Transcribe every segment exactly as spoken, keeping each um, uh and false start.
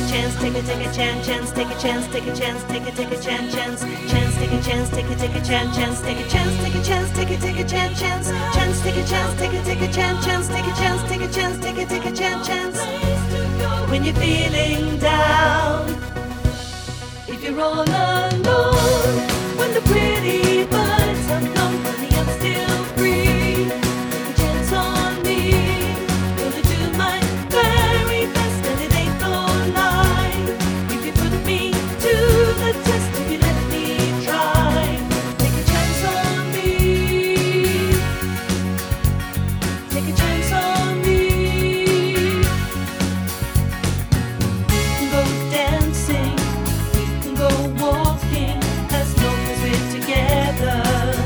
chance, take a take a chance, chance, take a chance, take a chance, take a take a chance, chance, chance, take a chance, take a take a chance, chance, take a chance, take a chance, take a take a chance, chance, chance, take a chance, take a take a chance, chance, take a chance, take a chance, take a take a chance, chance. When you're feeling down, if you're all alone, when the pretty birds have flown, honey, I'm still free. Take a chance on me, gonna do my very best, and it ain't no lie. If you put me to the test, if you let me try, take a chance on me. Take a chance on me. We can go dancing, we can go walking, as long as we're together.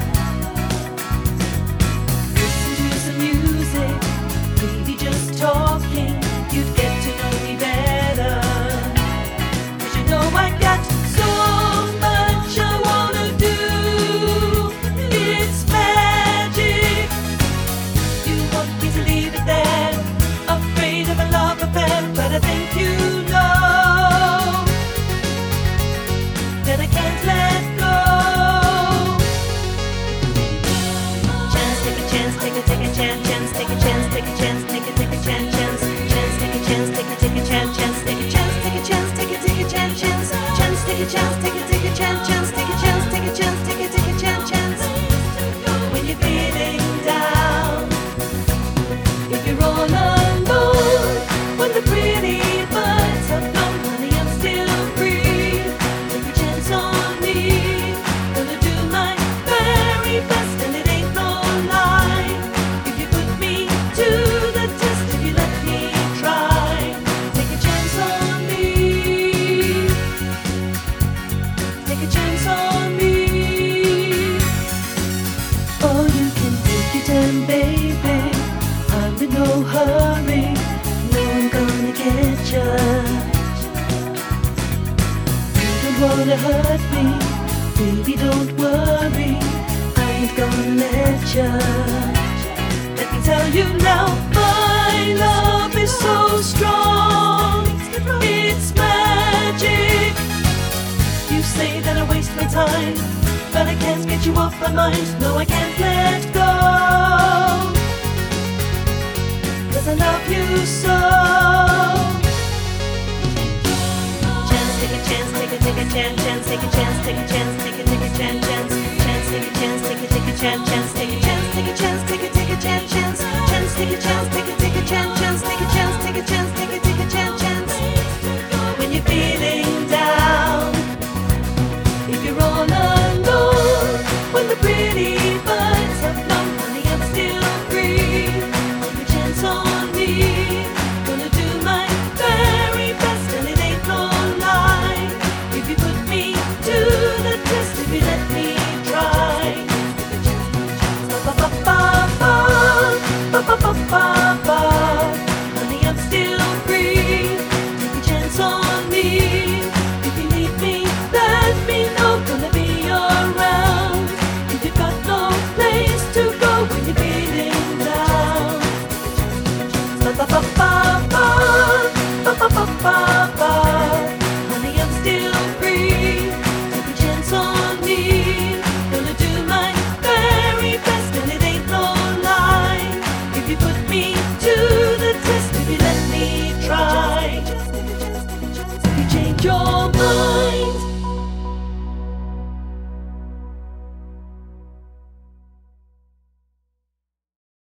Listen to some music, maybe just talking, you'd get to know me better. 'Cause you know I got so much I wanna do. It's magic. You want me to leave it there, afraid of a love affair, but I think you know that I can't let go. Chance, take a chance, take a take a chance, chance, take a chance, take a chance, take a take a chance, chance, chance, take a chance, take a take a chance, chance, take a chance, take a chance, take a take a chance, chance, chance, take a chance, take a take a chance, chance, take a chance, take a chance, take a take a chance, chance. When you're feeling down, if you're all alone, when the pretty birds have flown, honey, I'm still free. Take a chance on me, gonna do my very best, and it ain't no lie. If you put me to the test, if you let me try, take a chance on me. Take a chance on me. Oh, you can take your time, baby, I'm in no hurry, no, I'm gonna get ya. You don't wanna hurt me, baby, don't worry, I ain't gonna let ya. Let me tell you now, my love is so strong, it's magic. You say that I waste my time, but I can't get you off my mind, no, I can't let go. 'Cause I love you so. Chance, take a chance, take a take a chance, chance, take a chance, take a chance, take a take a chance, chance, chance, take a chance, take a take a chance, chance, take a chance, take a chance, take a take a chance, chance, chance, take a chance, take a take a chance, chance, take a chance, take a chance.